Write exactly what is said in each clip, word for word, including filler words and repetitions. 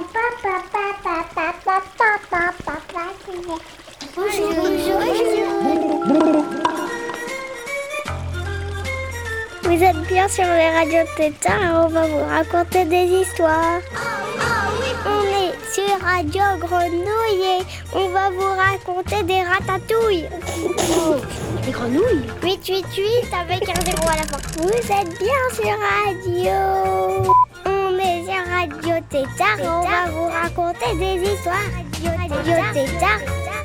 Bonjour, bonjour, bonjour. Vous êtes bien sur les radios Tétard et on va vous raconter des histoires. On est sur Radio Grenouille et on va vous raconter des ratatouilles. Des grenouilles huit huit huit avec un zéro à la fin. Vous êtes bien sur Radio. On est sur Radio Tétard et on va vous raconter des histoires. Radio Tétard.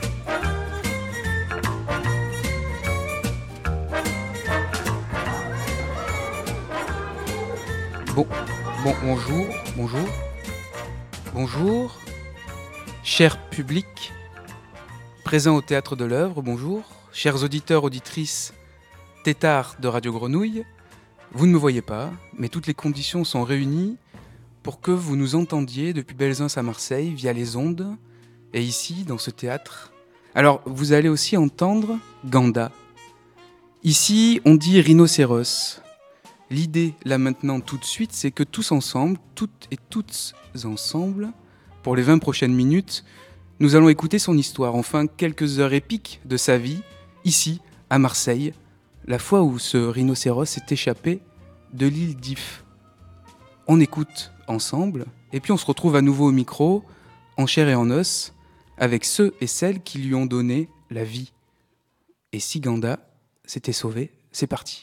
Bon, bon, bonjour, bonjour, bonjour, cher public, présent au Théâtre de l'Œuvre, bonjour, chers auditeurs, auditrices, Tétard de Radio Grenouille, vous ne me voyez pas, mais toutes les conditions sont réunies pour que vous nous entendiez depuis Belzunce à Marseille via les ondes, et ici, dans ce théâtre. Alors, vous allez aussi entendre Ganda. Ici, on dit rhinocéros. L'idée, là maintenant, tout de suite, c'est que tous ensemble, toutes et toutes ensemble, pour les vingt prochaines minutes, nous allons écouter son histoire, enfin quelques heures épiques de sa vie, ici, à Marseille, la fois où ce rhinocéros s'est échappé de l'île d'If. On écoute ensemble, et puis on se retrouve à nouveau au micro, en chair et en os, avec ceux et celles qui lui ont donné la vie. Et si Ganda s'était sauvé, c'est parti.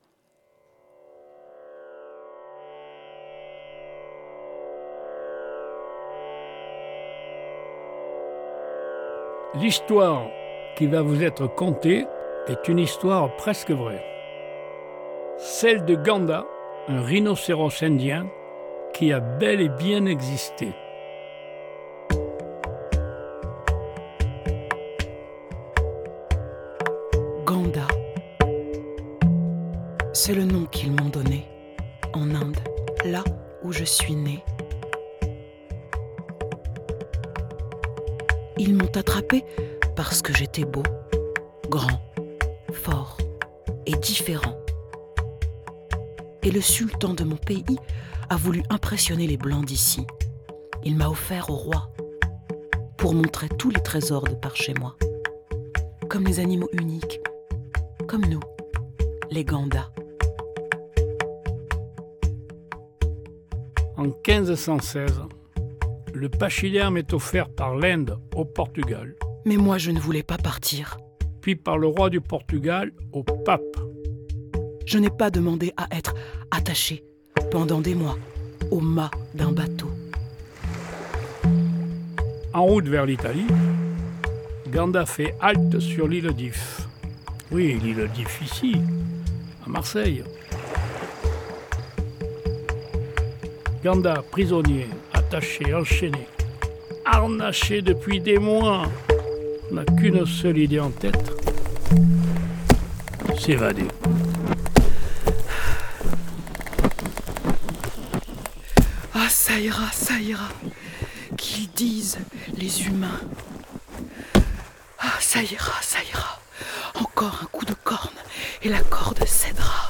L'histoire qui va vous être contée est une histoire presque vraie. Celle de Ganda, un rhinocéros indien qui a bel et bien existé. Ganda, c'est le nom qu'ils m'ont donné en Inde, là où je suis née. Ils m'ont attrapé parce que j'étais beau, grand, fort et différent. Et le sultan de mon pays a voulu impressionner les Blancs d'ici. Il m'a offert au roi pour montrer tous les trésors de par chez moi. Comme les animaux uniques, comme nous, les Gandas. En quinze cent seize, le pachyderme est offert par l'Inde au Portugal, Mais moi, je ne voulais pas partir. puis par le roi du Portugal au pape. Je n'ai pas demandé à être attaché pendant des mois au mât d'un bateau. En route vers l'Italie, Ganda fait halte sur l'île d'If. Oui, l'île d'If ici, à Marseille. Ganda, prisonnier, attaché, enchaîné, harnaché depuis des mois, n'a qu'une seule idée en tête, s'évader. Ah, ça ira, ça ira, qu'ils disent les humains. Ah, ça ira, ça ira. Encore un coup de corne et la corde cédera.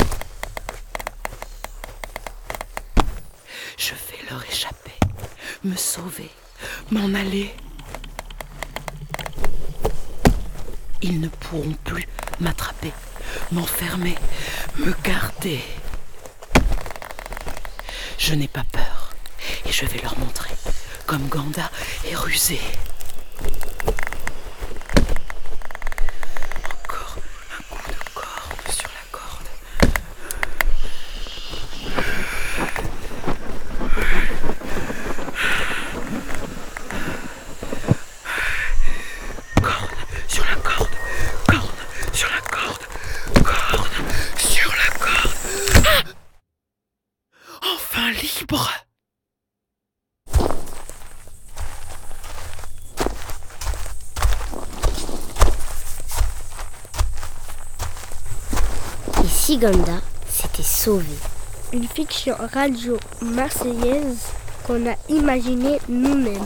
Je vais leur échapper, me sauver, m'en aller. Ils ne pourront plus m'attraper, m'enfermer, me garder. Je n'ai pas peur et je vais leur montrer comme Ganda est rusé. Encore un coup de corde sur la corde. Corde sur la corde, corde sur la corde, corde sur la corde. Ah! Enfin libre! Et si Ganda s'était sauvé. Une fiction radio marseillaise qu'on a imaginée nous-mêmes.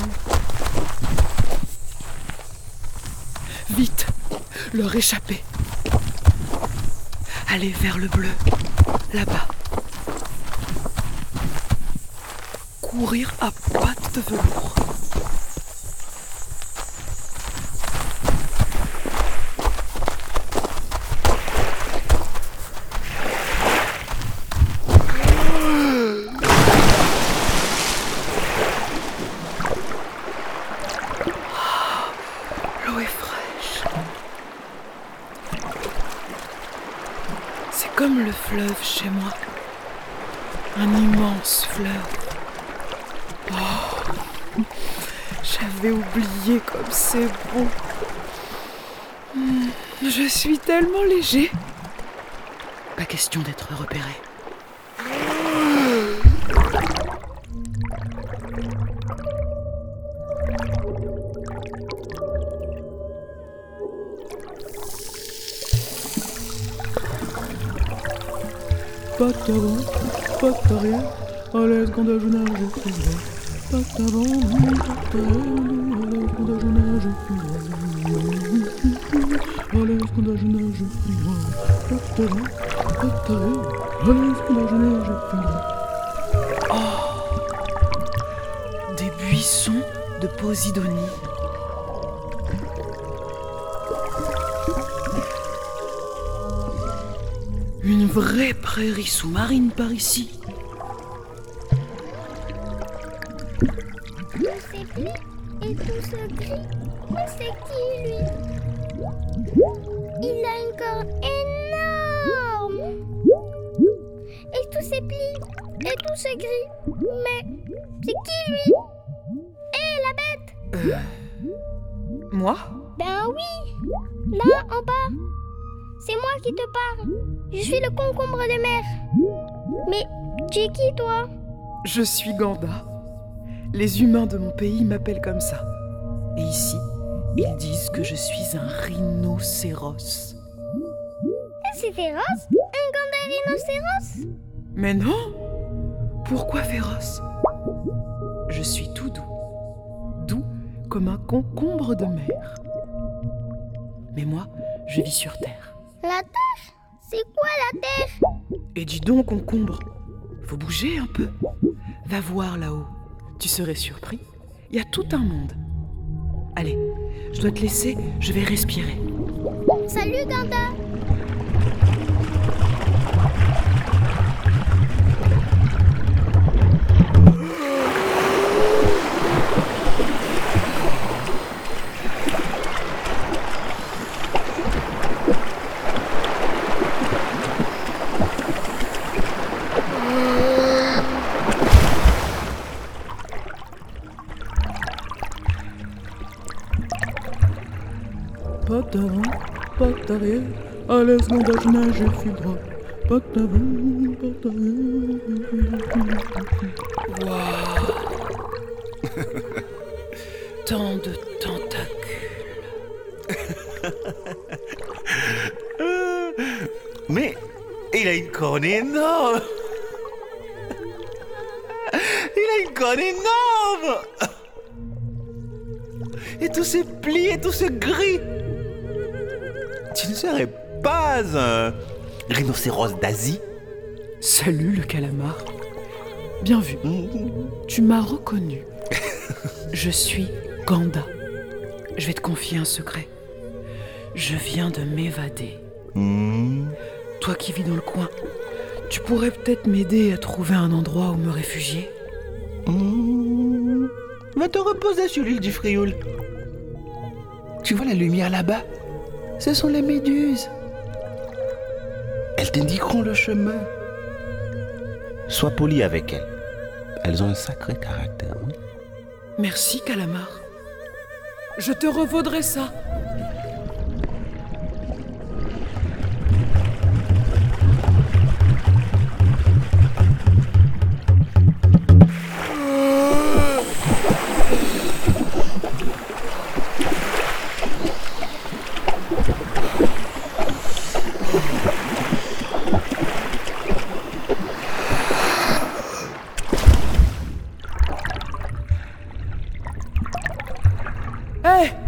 Vite, leur échapper. Aller vers le bleu, là-bas. courir à pattes de velours. L'eau est fraîche. C'est comme le fleuve chez moi. Un immense fleuve. Oh, j'avais oublié comme c'est beau. Je suis tellement léger. Pas question d'être repéré. Pas d'avant, pas d'arrière, à l'aise quand je nage, je suis droit. Pas d'avant, pas d'arrière, à l'aise quand je nage, je suis droit. À l'aise quand je nage, je suis droit. Pas d'avant, pas d'arrière, à l'aise quand je nage, je suis droit. Oh, des buissons de Posidonie. Une vraie prairie sous-marine par ici. Tout ces plis et tout ce gris, mais c'est qui lui? Il a une corne énorme. Et tous ces plis et tout ce gris, mais c'est qui lui? Hé, la bête! Euh... Moi? Ben oui, là en bas. C'est moi qui te parle. Je suis le concombre de mer. Mais tu es qui, toi? Je suis Ganda. Les humains de mon pays m'appellent comme ça. Et ici, ils disent que je suis un rhinocéros. C'est féroce? Un Ganda rhinocéros? Mais non! Pourquoi féroce? Je suis tout doux. Doux comme un concombre de mer. Mais moi, je vis sur Terre. La Terre? C'est quoi la Terre? Et dis donc, concombre, faut bouger un peu. Va voir là-haut, tu serais surpris. Il y a tout un monde. Allez, je dois te laisser, je vais respirer. Salut, Ganda. Pas d'avant, pas d'arrière, à l'aise quand je nage, je suis droit. Pas d'avant, pas d'arrière. Waouh. Tant de tentacules. Mais il a une corne énorme. Il a une corne énorme. Et tous ces plis et tout ce gris. Tu ne serais pas un rhinocéros d'Asie? Salut le calamar. Bien vu. Tu m'as reconnu. Je suis Ganda. Je vais te confier un secret. Je viens de m'évader. Mmh. Toi qui vis dans le coin, tu pourrais peut-être m'aider à trouver un endroit où me réfugier? Mmh. Va te reposer sur l'île du Frioul. Tu vois la lumière là-bas? Ce sont les méduses. Elles t'indiqueront le chemin. Sois poli avec elles. Elles ont un sacré caractère. Oui? Merci, calamar. Je te revaudrai ça. Hé! Hey,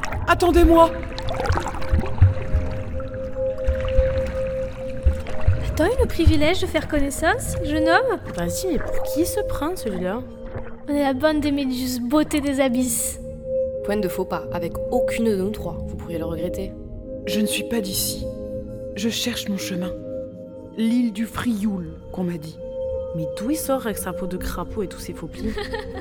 attendez-moi! t'as eu le privilège de faire connaissance, jeune homme? Vas-y, mais pour qui se prend celui-là? On est la bande des méduses, beauté des abysses. Point de faux pas, avec aucune de nous trois. Vous pourriez le regretter. Je ne suis pas d'ici. Je cherche mon chemin. L'île du Frioul, qu'on m'a dit. Mais d'où il sort avec sa peau de crapaud et tous ses faux plis?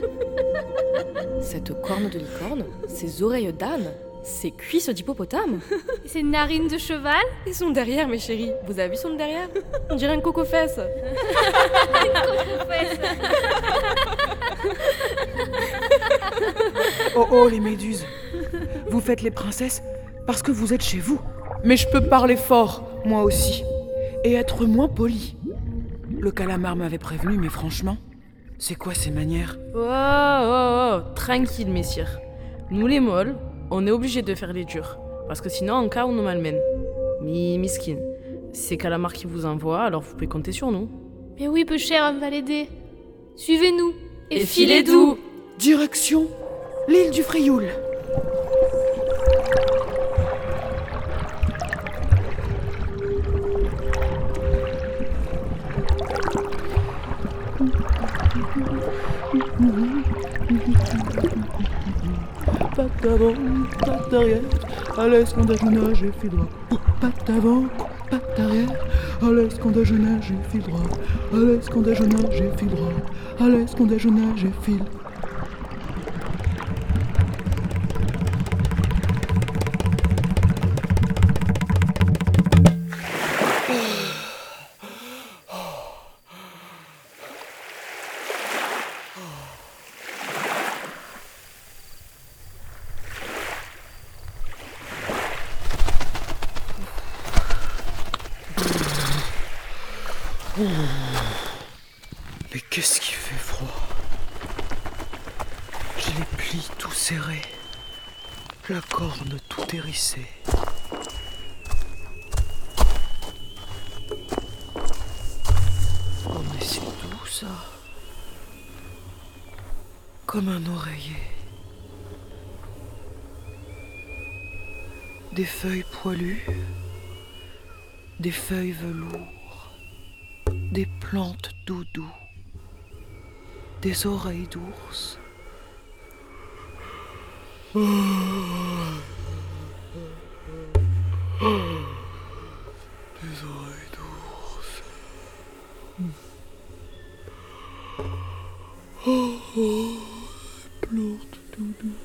Cette corne de licorne, ses oreilles d'âne, ses cuisses d'hippopotame. Et ses narines de cheval? Et son derrière, mes chéris. Vous avez vu son derrière? On dirait un coco-fesse. Oh oh, les méduses. Vous faites les princesses parce que vous êtes chez vous. Mais je peux parler fort, moi aussi. Et être moins poli. Le calamar m'avait prévenu, mais franchement, c'est quoi ces manières? Oh, oh, oh, tranquille, messire. Nous les molles, on est obligés de faire les durs. Parce que sinon, en cas, on nous malmène. Mi, miskin. C'est calamar qui vous envoie, alors vous pouvez compter sur nous. Mais oui, peu cher, on va l'aider. Suivez-nous. Et, et filez doux. Direction l'île du Frioul. Pas d'avant, pas d'arrière, à l'aise quand je nage et file droit. Pas d'avant, pas d'arrière, à l'aise quand je nage et file droit. À l'aise quand je nage et file droit. À l'aise quand je nage et file. Mais qu'est-ce qui fait froid? J'ai les plis tout serrés, la corne tout hérissée. Oh mais c'est doux ça. Comme un oreiller. Des feuilles poilues, des feuilles velours, des plantes doudou, des oreilles d'ours. Oh. Oh. Des oreilles d'ours. Oh, oh. Des plantes doudou.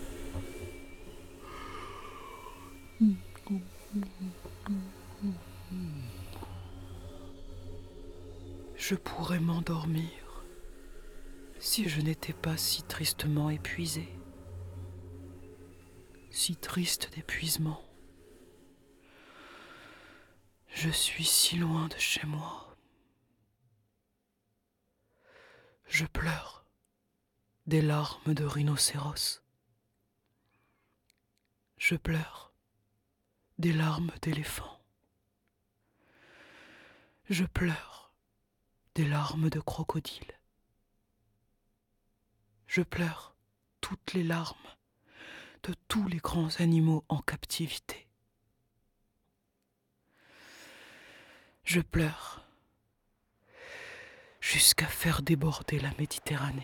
Je pourrais m'endormir si je n'étais pas si tristement épuisé, si triste d'épuisement. Je suis si loin de chez moi. Je pleure des larmes de rhinocéros. Je pleure des larmes d'éléphant. Je pleure des larmes de crocodile. Je pleure toutes les larmes de tous les grands animaux en captivité. Je pleure jusqu'à faire déborder la Méditerranée.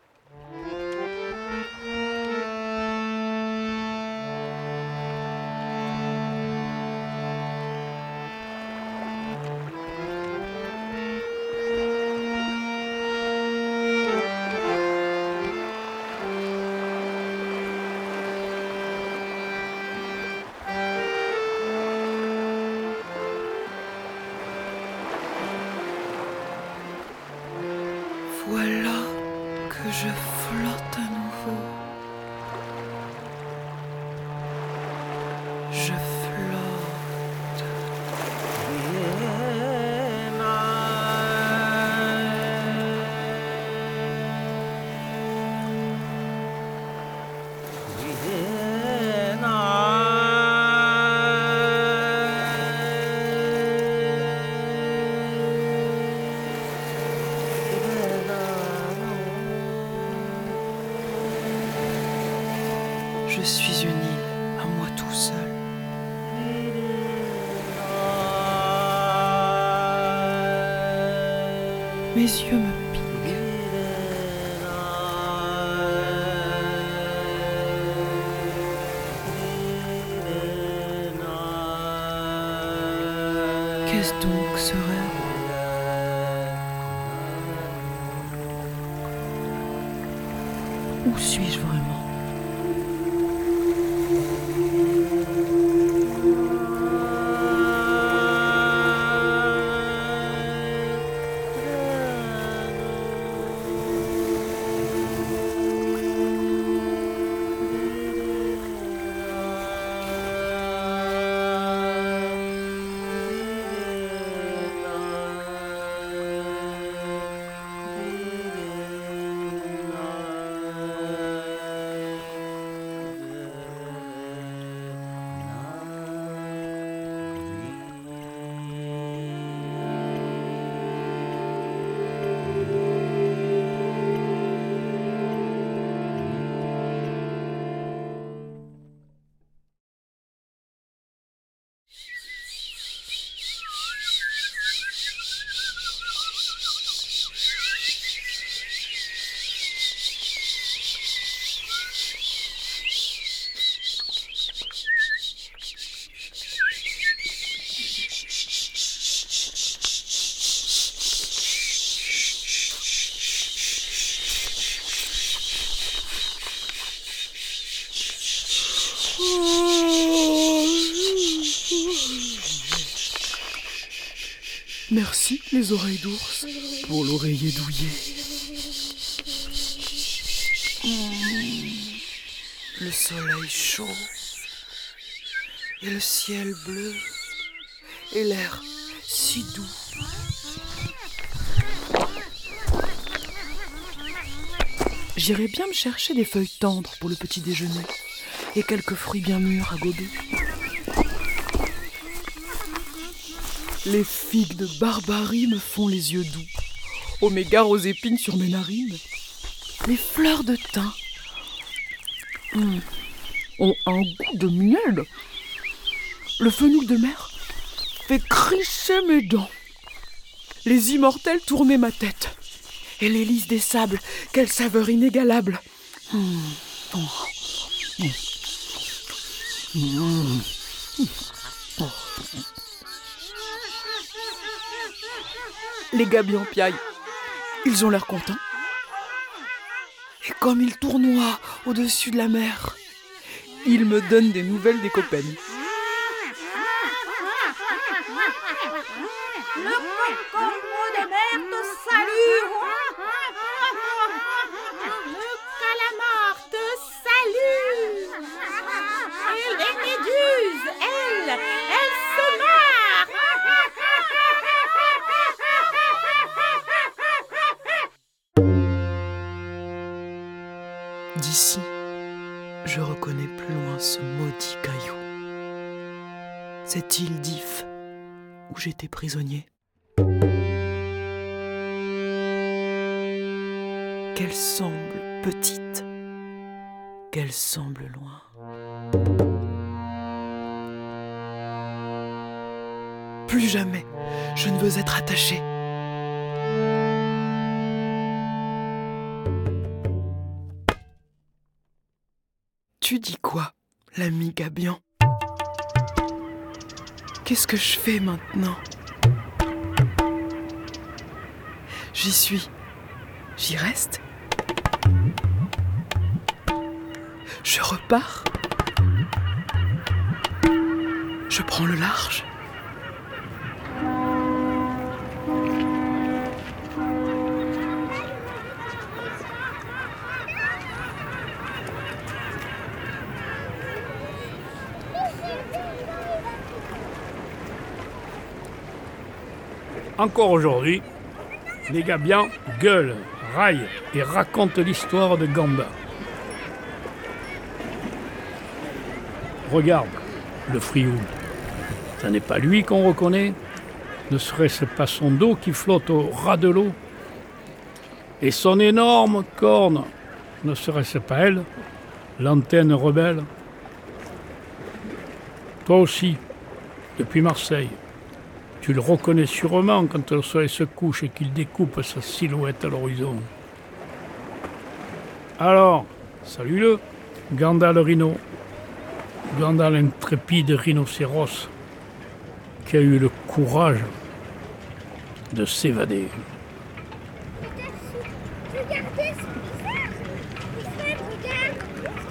Voilà que je flotte à nouveau. Je flotte. Je suis une île à moi tout seul. Mes yeux me piquent. Qu'est-ce donc ce rêve? Où suis-je vraiment? Merci les oreilles d'ours pour l'oreiller douillet. Mmh. Le soleil chaud et le ciel bleu et l'air si doux. J'irais bien me chercher des feuilles tendres pour le petit déjeuner et quelques fruits bien mûrs à gober. Les figues de Barbarie me font les yeux doux, aux mégares aux épines sur mes narines. Les fleurs de thym mmh, ont un goût de miel. Le fenouil de mer fait crisser mes dents. Les immortels tournaient ma tête. Et les lys des sables, quelle saveur inégalable. Mmh. Oh. Mmh. Mmh. Oh. Les gabions piaillent, ils ont l'air contents. Et comme ils tournoient au-dessus de la mer, ils me donnent des nouvelles des copains. Le corbeau de mer te salue. Le calamar te salue. Et les méduses, elles, elles se marrent. D'ici, je reconnais plus loin ce maudit caillou. Cette île d'If où j'étais prisonnier. Qu'elle semble petite, qu'elle semble loin. Plus jamais je ne veux être attaché. Tu dis quoi, l'ami Gabian? Qu'est-ce que je fais maintenant? J'y suis. J'y reste. Je repars. Je prends le large. Encore aujourd'hui, les Gabians gueulent, raillent et racontent l'histoire de Ganda. Regarde, le Frioul. Ça n'est pas lui qu'on reconnaît, ne serait-ce pas son dos qui flotte au ras de l'eau? Et son énorme corne, ne serait-ce pas elle, l'antenne rebelle? Toi aussi, depuis Marseille, Tu le reconnais sûrement quand le soleil se couche et qu'il découpe sa silhouette à l'horizon. Alors, salut-le, Ganda le rhino. Ganda l'intrépide rhinocéros qui a eu le courage de s'évader. Regardez ce bizarre. Fred, regarde.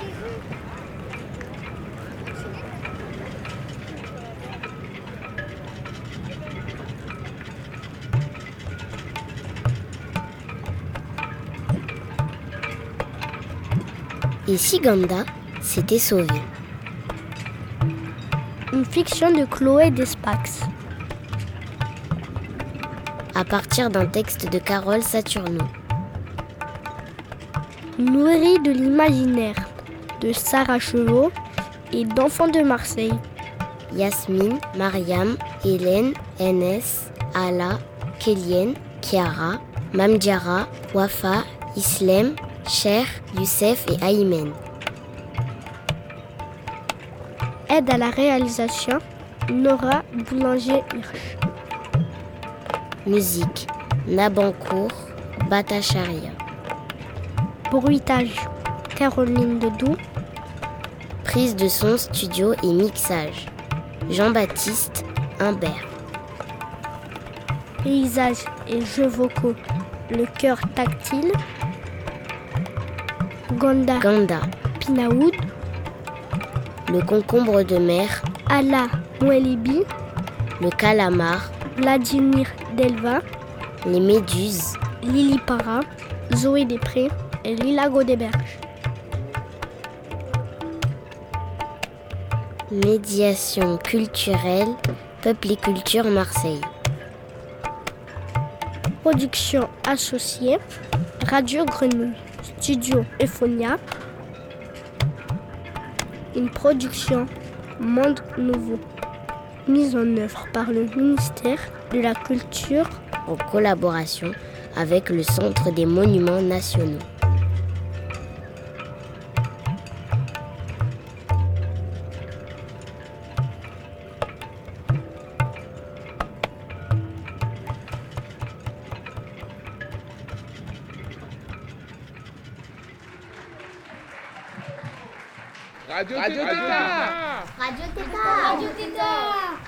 Et si Ganda s'était sauvé? Une fiction de Chloé Despax. À partir d'un texte de Carole Saturno. Nourrie de l'imaginaire de Sarah Chevaux et d'Enfants de Marseille. Yasmine, Mariam, Hélène, Enes, Ala, Kélienne, Chiara, Mamdiara, Wafa, Islem, Cher, Youssef et Aymen. Aide à la réalisation, Nora Boulanger-Hirsch. Musique, Nabancourt, Batacharia. Bruitage, Caroline Ledoux. Prise de son, studio et mixage, Jean-Baptiste Humbert. Paysage et jeux vocaux, Le cœur tactile. Ganda, Ganda, Pinaoud. Le concombre de mer, Ala Mouelibi. Le calamar, Vladimir Delva. Les méduses, Lily Para, Zoé Després et Lila Godéberge. Médiation culturelle, Peuple et Culture Marseille. Production associée, Radio Grenouille, Studio Ephonia. Une production Monde Nouveau. Mise en œuvre par le ministère de la Culture en collaboration avec le Centre des Monuments Nationaux. Radio, Radio Tétard. Tétard. Radio Tétard. Radio Tétard.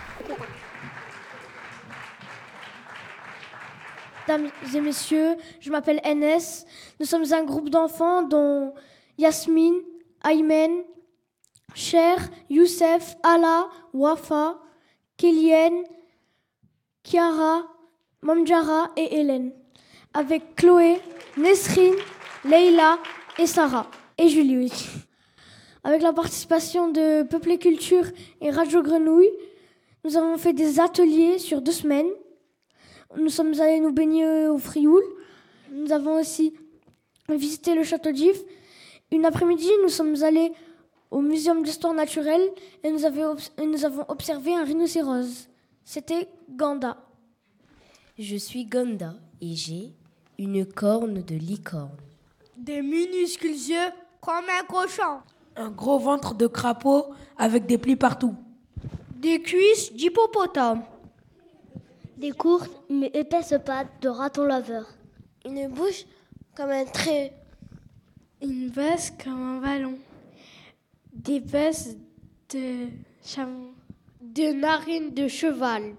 Mesdames et messieurs, je m'appelle Enes. Nous sommes un groupe d'enfants dont Yasmine, Aymen, Cher, Youssef, Ala, Wafa, Kélienne, Chiara, Mamdiara et Hélène. Avec Chloé, Nesrine, Leïla et Sarah. Et Julie aussi. Avec la participation de Peuple et Culture et Radio Grenouille, nous avons fait des ateliers sur deux semaines. Nous sommes allés nous baigner au Frioul. Nous avons aussi visité le château d'If. Une après-midi, nous sommes allés au Muséum d'histoire naturelle et nous, avons, et nous avons observé un rhinocéros. C'était Ganda. Je suis Ganda et j'ai une corne de licorne. Des minuscules yeux comme un cochon. Un gros ventre de crapaud avec des plis partout. Des cuisses d'hippopotame. Des courtes mais épaisses pattes de raton laveur. Une bouche comme un trait. Une baisse comme un ballon. Des baisses de chameau. Des narines de cheval.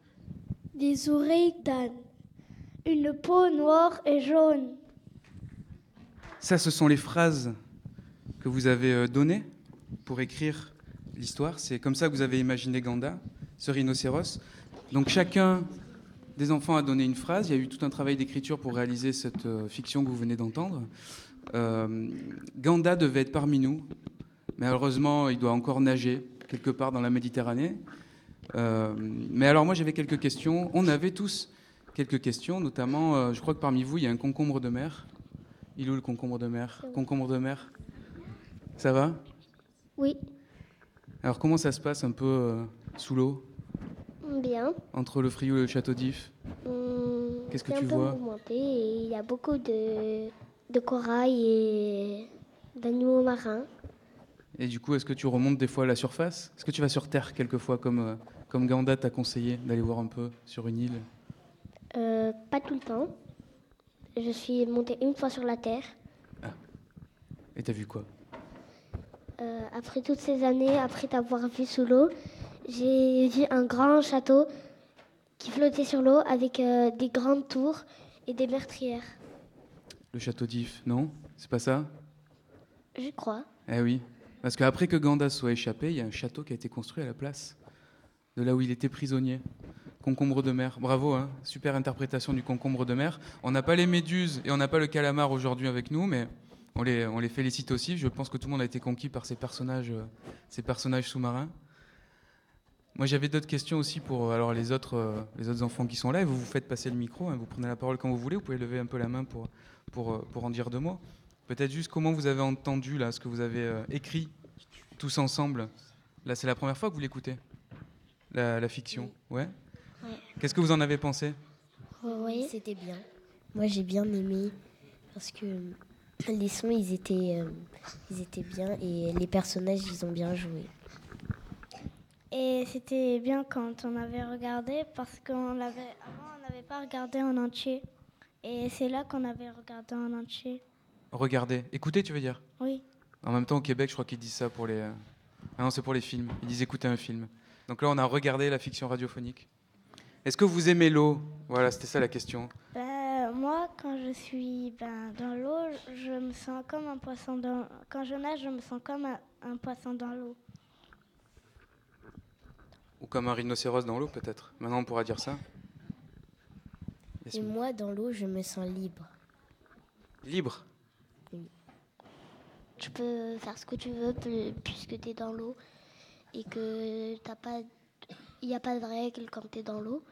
Des oreilles d'âne. Une peau noire et jaune. Ça, ce sont les phrases que vous avez données pour écrire l'histoire. C'est comme ça que vous avez imaginé Ganda, ce rhinocéros. Donc chacun des enfants a donné une phrase. Il y a eu tout un travail d'écriture pour réaliser cette euh, fiction que vous venez d'entendre. Euh, Ganda devait être parmi nous, mais malheureusement, il doit encore nager quelque part dans la Méditerranée. Euh, mais alors moi, j'avais quelques questions. On avait tous quelques questions, notamment, euh, je crois que parmi vous, il y a un concombre de mer. Il est où le concombre de mer ? Concombre de mer ? Ça va ? Oui. Alors comment ça se passe un peu euh, sous l'eau ? Bien. Entre le Frioul et le château d'If. Mmh, Qu'est-ce que c'est tu un peu vois ? mouvementé et il y a beaucoup de, de corail et d'animaux marins. Et du coup, est-ce que tu remontes des fois à la surface ? Est-ce que tu vas sur Terre quelquefois comme, euh, comme Ganda t'a conseillé d'aller voir un peu sur une île? Euh, pas tout le temps. Je suis montée une fois sur la Terre. Ah. Et t'as vu quoi? Euh, après toutes ces années, après t'avoir vu sous l'eau, j'ai vu un grand château qui flottait sur l'eau avec euh, des grandes tours et des meurtrières. Le château d'If, non? C'est pas ça? Je crois. Eh oui, parce qu'après que Ganda soit échappé, il y a un château qui a été construit à la place de là où il était prisonnier. Concombre de mer. Bravo, hein, super interprétation du concombre de mer. On n'a pas les méduses et on n'a pas le calamar aujourd'hui avec nous, mais on les, on les félicite aussi. Je pense que tout le monde a été conquis par ces personnages, euh, ces personnages sous-marins. Moi, j'avais d'autres questions aussi pour alors, les, autres, euh, les autres enfants qui sont là. Et vous vous faites passer le micro, hein, vous prenez la parole quand vous voulez. Vous pouvez lever un peu la main pour, pour, euh, pour en dire deux mots. Peut-être juste comment vous avez entendu là, ce que vous avez euh, écrit tous ensemble. Là, c'est la première fois que vous l'écoutez, la, la fiction. Ouais. Ouais. Qu'est-ce que vous en avez pensé? Oui, c'était bien. Moi, j'ai bien aimé parce que les sons, ils étaient, euh, ils étaient bien et les personnages, ils ont bien joué. Et c'était bien quand on avait regardé parce qu'on l'avait avant on n'avait pas regardé en entier. Et c'est là qu'on avait regardé en entier. Regardez, écoutez, tu veux dire? Oui. En même temps, au Québec, je crois qu'ils disent ça pour les. Euh... Ah non, c'est pour les films. Ils disent écouter un film. Donc là, on a regardé la fiction radiophonique. Est-ce que vous aimez l'eau? Voilà, c'était ça la question. Ben, moi, quand je suis ben, dans l'eau, je me sens comme un poisson dans. Quand je nage, je me sens comme un, un poisson dans l'eau. Ou comme un rhinocéros dans l'eau, peut-être. Maintenant, on pourra dire ça. Et moi, dans l'eau, je me sens libre. Libre? Oui. Tu peux faire ce que tu veux puisque tu es dans l'eau et que t'as pas, il n'y a pas de règles quand tu es dans l'eau.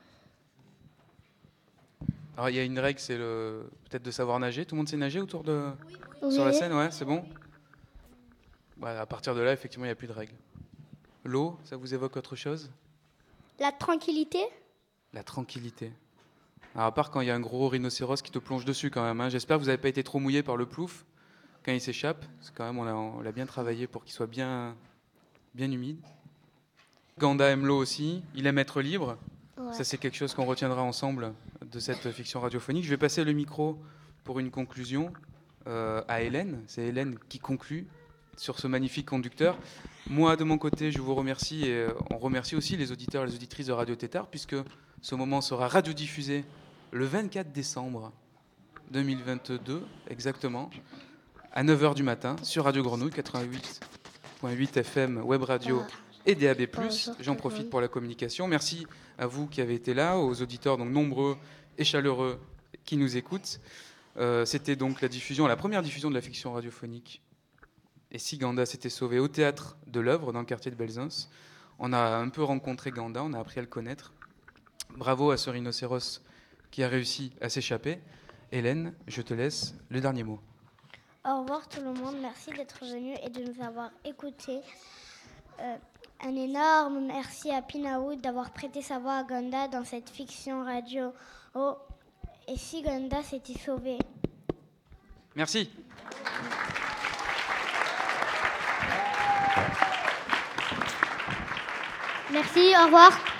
Alors, il y a une règle, c'est le... peut-être de savoir nager. Tout le monde sait nager autour de... Oui. Sur la scène, ouais, c'est bon. Bah, à partir de là, effectivement, il n'y a plus de règles. L'eau, ça vous évoque autre chose? La tranquillité? La tranquillité. Alors, à part quand il y a un gros rhinocéros qui te plonge dessus quand même. Hein. J'espère que vous n'avez pas été trop mouillé par le plouf quand il s'échappe. Parce que quand même, on l'a, on l'a bien travaillé pour qu'il soit bien, bien humide. Ganda aime l'eau aussi. Il aime être libre. Ouais. Ça, c'est quelque chose qu'on retiendra ensemble de cette fiction radiophonique. Je vais passer le micro pour une conclusion euh, à Hélène. C'est Hélène qui conclut sur ce magnifique conducteur. Moi, de mon côté, je vous remercie et on remercie aussi les auditeurs et les auditrices de Radio Tétart puisque ce moment sera radiodiffusé le vingt-quatre décembre deux mille vingt-deux, exactement, à neuf heures du matin sur Radio Grenouille, quatre-vingt-huit virgule huit F M, Web Radio et D A B plus. J'en profite pour la communication. Merci à vous qui avez été là, aux auditeurs donc nombreux et chaleureux qui nous écoutent. Euh, c'était donc la diffusion, la première diffusion de la fiction radiophonique. Et si Ganda s'était sauvé au théâtre de l'œuvre dans le quartier de Belzunce. On a un peu rencontré Ganda, on a appris à le connaître. Bravo à ce rhinocéros qui a réussi à s'échapper. Hélène, je te laisse le dernier mot. Au revoir tout le monde, merci d'être venu et de nous avoir écoutés. Euh, un énorme merci à Pinaoud d'avoir prêté sa voix à Ganda dans cette fiction radio. Oh, et si Ganda s'était sauvé. Merci. Merci, au revoir.